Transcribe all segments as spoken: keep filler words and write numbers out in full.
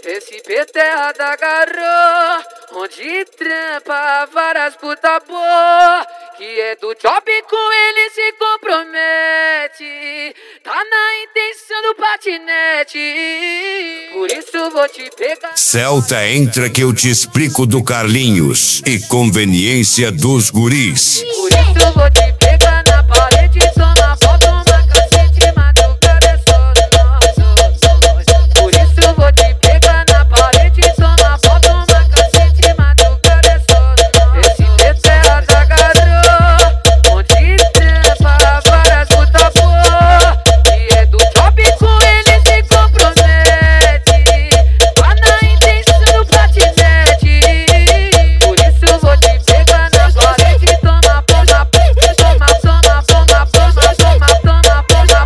S P terra da garoa, onde trampa várias puta boa, que é do job com ele se compromete, tá na intenção do patinete, por isso vou te pegar. Celta, entra que eu te explico do Carlinhos e conveniência dos guris. Por isso vou te pegar na parede, toma foto, uma cacete, madrugada é só nosso. Por isso vou te pegar na parede, toma foto, uma cacete, madrugada é só nosso. S P terra da garoa, onde trampa várias puta boa, que é do job com ele se compromete, tá na intenção do patinete, por isso vou te pegar na parede, toma, toma, toma, toma, toma, toma, toma, toma, toma,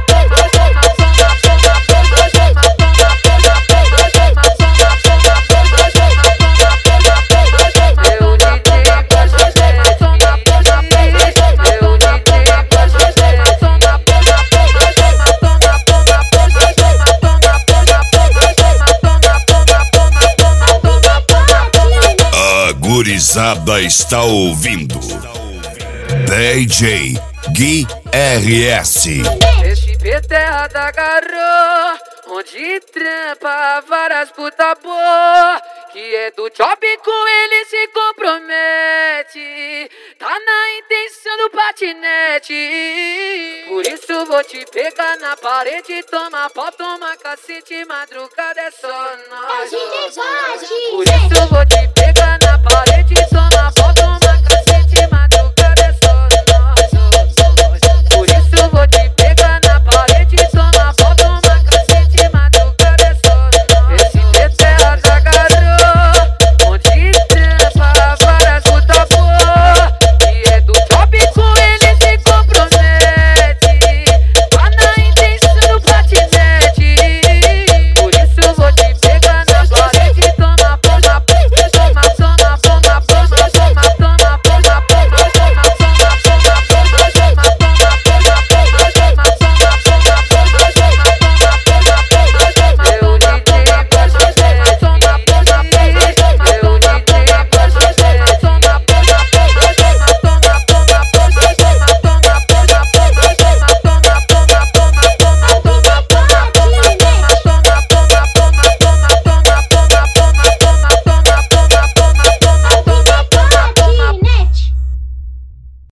A gurizada está ouvindo D J Gui R S. S P terra da garoa, onde trampa várias puta boa, que é do job com ele se compromete, tá na intenção do patinete, por isso vou te pegar na parede, toma pó, toma cacete, madrugada é só nós. Por isso vou te